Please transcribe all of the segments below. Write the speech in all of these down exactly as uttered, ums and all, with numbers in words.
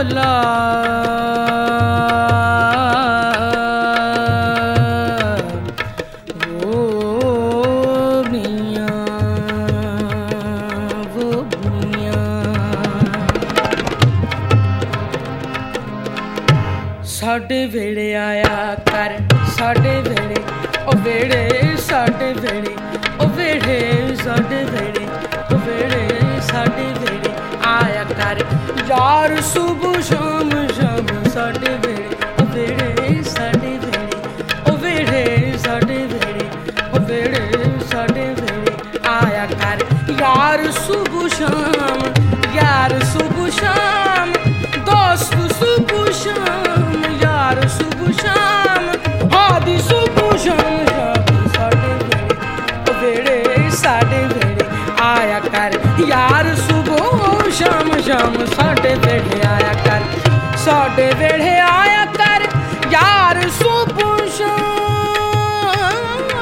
ਲਾ ਸਾਡੇ ਵੇੜੇ ਆਇਆ ਕਰ, ਸਾਡੇ ਵੇੜੇ ਉਹ ਵੇੜੇ, ਸਾਡੇ ਵੇੜੇ ਉਹ ਵੇੜੇ, ਸਾਡੇ ਵੇੜੇ ਉਹ ਵੇੜੇ, ਸਾਡੇ ਵੇੜੇ ਆਇਆ ਕਰ ਯਾਰ ਸੁਬਹ ਸ਼ਾਮ ਸ਼ਾਮ। ਸਾਡੇ ਵੇੜੇ ਉਹ ਵੇੜੇ, ਸਾਡੇ ਵੇੜੇ ਉਹ ਵੇੜੇ, ਸਾਡੇ ਵੇੜੇ ਉਹ ਵੇੜੇ, ਸਾਡੇ ਵੇੜੇ ਆਇਆ ਕਰ ਯਾਰ ਸੁਬਹ ਸ਼ਾਮ, ਯਾਰ ਸੁਬਹ ਸ਼ਾਮ, ਦੋਸਤ ਸੁਬਹ ਸ਼ਾਮ, ਯਾਰ ਸੁਬਹ ਸ਼ਾਮ, ਆਦੀ ਸੁਬਹ ਸ਼ਾਮ ਸ਼ਾਮ। ਸਾਡੇ ਵੇੜੇ ਉਹ ਵੇੜੇ, ਸਾਡੇ ਵੇੜੇ ਆਇਆ ਕਰ ਯਾਰ ਸੁਬਹ ਸ਼ਾਮ ਸ਼ਾਮ। ਸਾਡੇ ਵੇੜੇ ਆਇਆ ਕਰ, ਸਾਡੇ ਵੇੜੇ ਆਇਆ ਕਰ ਯਾਰ ਸੁਬਹ ਸ਼ਾਮ,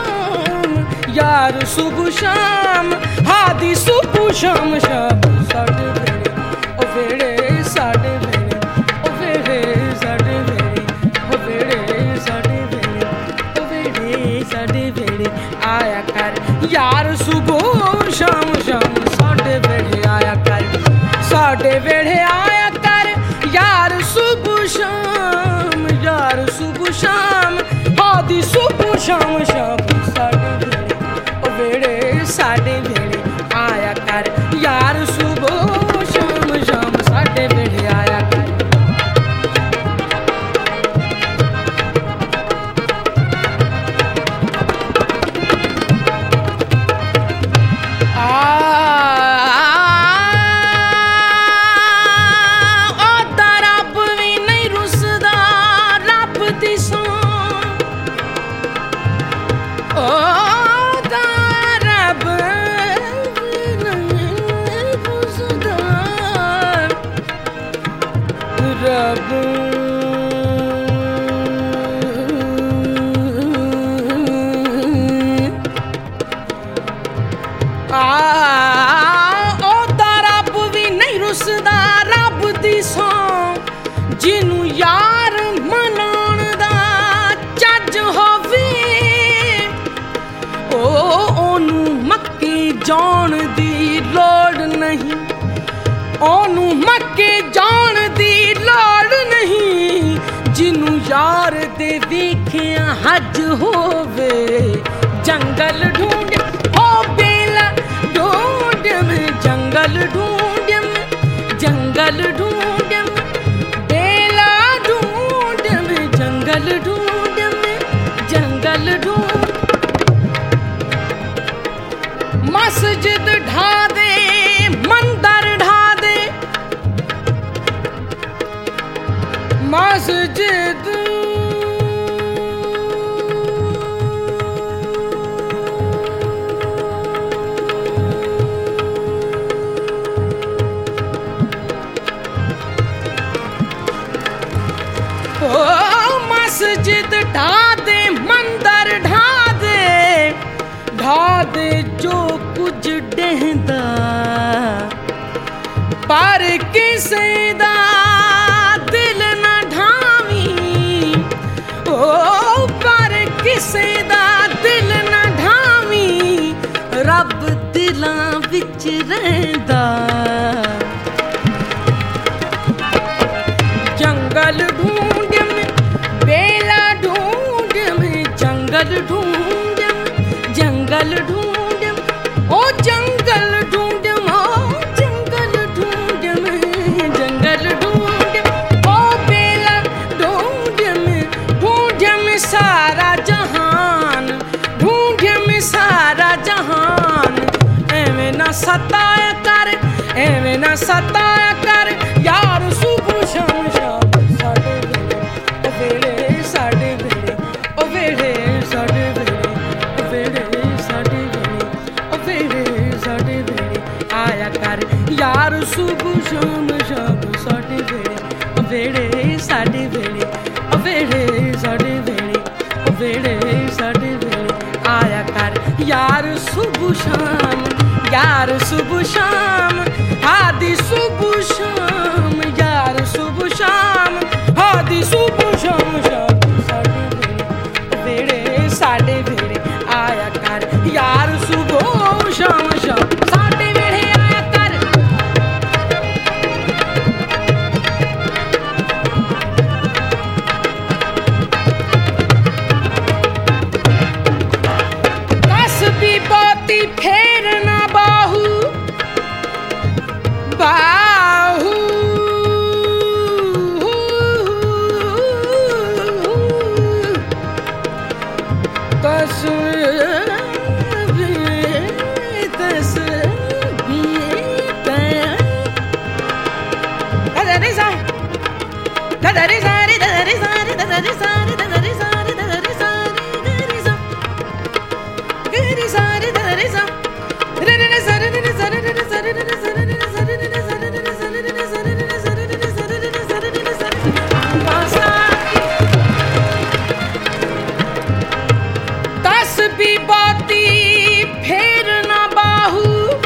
ਯਾਰ ਸੁਬਹ ਸ਼ਾਮ, ਆਦੀ ਸੁਬਹ ਸ਼ਾਮ ਸ਼ਾਮ। ਸਾਡੇ ਵੇੜੇ ਉਹ ਵੇੜੇ, ਸਾਡੇ ਵੇੜੇ ਉਹ ਵੇੜੇ, ਸਾਡੇ ਵੇੜੇ ਉਹ ਵੇੜੇ, ਸਾਡੇ ਵੇੜੇ ਉਹ ਵੇੜੇ, ਸਾਡੇ ਵੇੜੇ ਆਇਆ ਕਰ ਯਾਰ ਸੁਬਹ ਸ਼ਾਮ ਸ਼ਾਮ। ਸਾਡੇ ਵੇੜੇ ਆਇਆ ਕਰ, ਸਾਡੇ ਵੇੜੇ ਆਇਆ ਕਰ ਯਾਰ ਸੁਬਹ ਸ਼ਾਮ, ਯਾਰ ਸੁਬਹ ਸ਼ਾਮ, ਆਦੀ ਸੁਬਹ ਸ਼ਾਮ ਸ਼ਾਮ। ਸਾਡੇ ਵੇੜੇ ਉਹ ਵੇੜੇ, ਸਾਡੇ ਵੇੜੇ ਆਇਆ ਕਰ ਯਾਰ ਸੁਬਹ ਸ਼ਾਮ ਸ਼ਾਮ। ਸਾਡੇ ਵੇੜੇ ਆਇਆ ਕਰ ਜਿਹਨੂੰ ਯਾਰ ਮਨਾਉਣ ਦਾ ਚੱਜ ਹੋਵੇ, ਉਹ ਉਹਨੂੰ ਮੱਕੇ ਜਾਣ ਦੀ ਲੋੜ ਨਹੀਂ, ਉਹਨੂੰ ਮੱਕੇ ਜਾਣ ਦੀ ਲੋੜ ਨਹੀਂ। ਜਿਹਨੂੰ ਯਾਰ ਦੇ ਵੇਖਿਆ ਹੱਜ ਹੋਵੇ, ਜੰਗਲ ਢੂੰਡ ਹੋ ਬੇਲਾ ਢੂੰਡ ਮੈਂ, ਜੰਗਲ ਢੂੰਡ ਮੈਂ, ਜੰਗਲ ਢੂੰਡ जंगल ढूंढ में, जंगल ढूंढ। मस्जिद ढा दे, मंदिर ढा दे, मस्जिद मस्जिद ढा दे, मंदिर ढा दे, ढा दे जो कुछ डहदा, पर किसे दा दिल न ढावी, ओ पर किसे दा दिल न ढावी, रब दिलां विच रहिंदा। जंगल ढूंढ में, बेला ढूंढ में, जंगल ढूंढ में, जंगल ढूंढ में, ओ जंगल ढूंढ में, ओ जंगल ढूंढ में, जंगल ढूंढ में, ओ बेला ढूंढ में, ढूंढ में सारा जहान, ढूंढ में सारा जहान। एवें ना सताया कर, एवें ना सताया कर यार सुबह शाम शाम। ਸਾਡੇ ਵੇੜੇ, ਸਾਡੇ ਵੇੜੇ ਉਹ ਵੇੜੇ, ਸਾਡੇ ਵੇੜੇ ਉਹ ਵੇੜੇ, ਸਾਡੇ ਵੇੜੇ ਉਹ ਵੇੜੇ, ਸਾਡੇ ਵੇੜੇ ਆਇਆ ਕਰ ਯਾਰ ਸੁਬਹ ਸ਼ਾਮ ਸ਼ਾਮ। ਸਾਡੇ ਵੇੜੇ ਉਹ ਵੇੜੇ, ਸਾਡੇ ਵੇੜੇ ਉਹ ਵੇੜੇ, ਸਾਡੇ ਵੇੜੇ ਉਹ ਵੇੜੇ, ਸਾਡੇ ਵੇੜੇ ਆਇਆ ਕਰ ਯਾਰ ਸੁਬਹ ਸ਼ਾਮ, ਯਾਰ ਸੁਬਹ ਸ਼ਾਮ, ਆਦੀ ਸੁਬਹ ਸ਼ਾਮ, ਯਾਰ ਸੁਬਹ ददरी सारी ददरी सारी ददरी सारी ददरी सारी ददरी सारी गरी सा गरी सारी ददरी सा रे रे सरे रे सरे रे सरे रे सरे रे सरे रे सरे रे सरे रे सरे रे सरे रे सरे रे सरे रे सरे पासा दस भी बाती फेर ना बाहू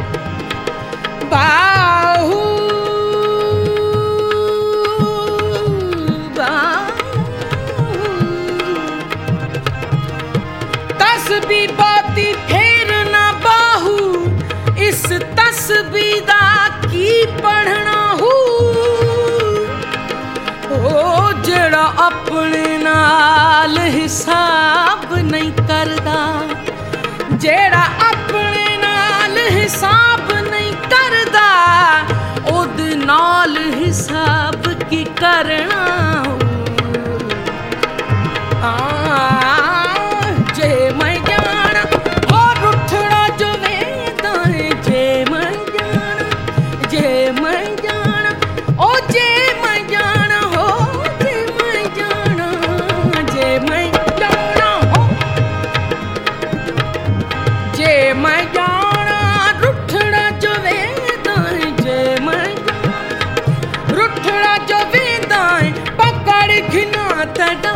बाहू तस्बी बाती फेर ना बाहू इस तस्बी दा की पढ़ना हूँ ओ जेड़ा अपने नाल हिसाब नहीं करदा जेड़ा अपने नाल हिसाब नहीं करदा ओदे नाल हिसाब की करना जे मैं जाना और उठना जो वेदा है जे मैं जाना जे मैं जाना ओ जे मैं जाना हो जे मैं जाना जे मैं जाना हो जे मैं जाना रुठना जो वेदा है जे मैं जाना रुठना जो वेदा है पकड़ घिना तड़ा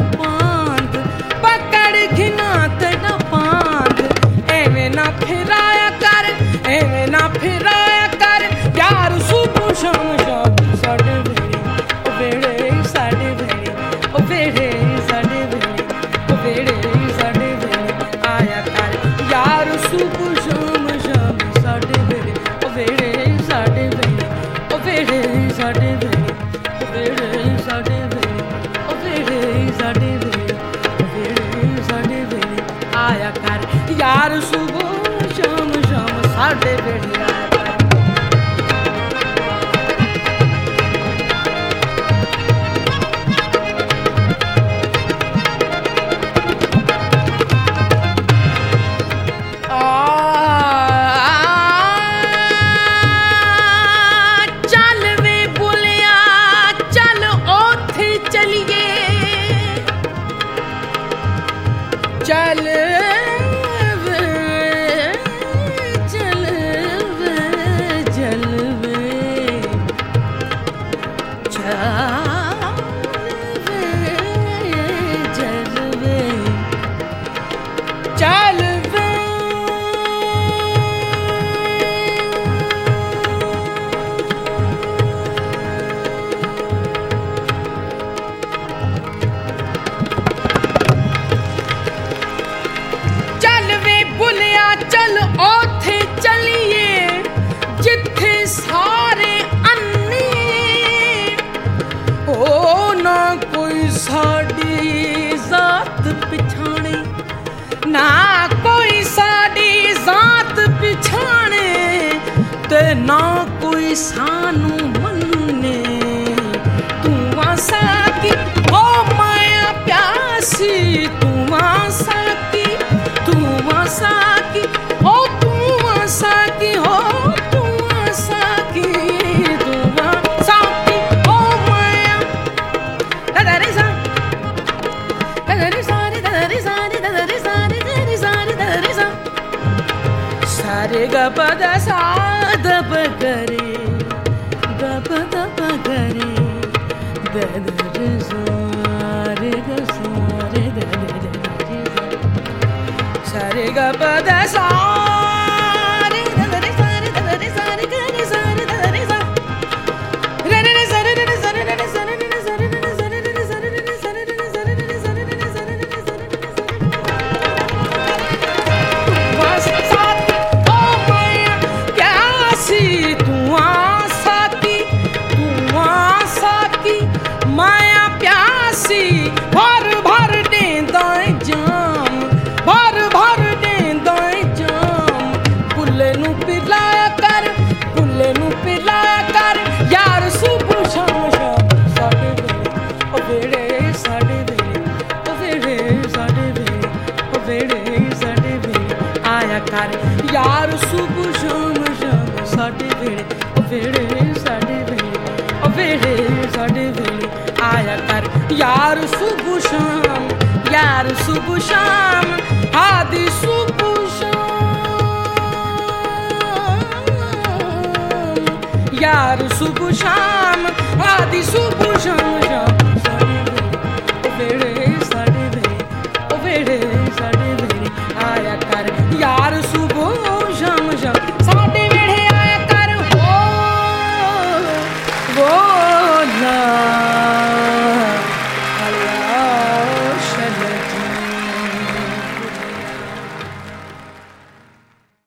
फिराया कर एवें ना फिराया कर यार सुबह शाम शाम साडे वेले ओ वेले साडे वेले ओ वेले साडे वेले ओ वेले साडे वेले आया कर यार सुबह शाम शाम साडे वेले ओ वेले साडे वेले ओ वेले साडे वेले ओ वेले साडे वेले ओ वेले साडे वेले ओ वेले साडे वेले आया कर यार सुबह शाम शाम साडे वेले आया चल वे बुलिया चल ओथे चलिए चल चल ओथे चलिए जिथे सारे अन्ने ओ ना कोई साड़ी जात पिछाने ना कोई साड़ी जात पिछाने ते ना कोई सानू मन्ने तू आसा की ओ माया प्यासी तू आसा की तू आसा की ओ तू आसा की हो तू आसा की तू आसा की ओ माया ददरी सा ददरी सारी ददरी सारी ददरी सारी ददरी सारी ददरी सा सारे ग प द सा द प ग रे ग प द प ग रे द द रे सा रे ग सा रे द द रे सारे ग प द सा रे द द रे सा रे द द रे सा रे ग रे सा रे द द रे सा रे रे रे सा रे रे सा रे रे सा रे रे सा रे रे सा रे रे सा रे रे सा रे रे सा रे रे सा रे रे सा रे रे सा रे बस साथी ओ माया प्यासी तू आसा की तू आसा की माया प्यासी भर भर देंदा जाम भर भर देंदा जाम पुल्ले नू पिलाया कर पुल्ले नू पिलाया कर यार सुबह शाम शाम साडे वेले ओ वेले साडे वेले ओ वेले साडे वेले ओ वेले साडे वेले आया कर यार सुबह शाम शाम साडे वेले ओ वेले साडे वेले ओ वेले साडे वेले आया कर यार सुबह शाम, यार सुबह शाम, आदि सुबह शाम, यार सुबह शाम, आदि सुबह शाम, शाम शाम वेळे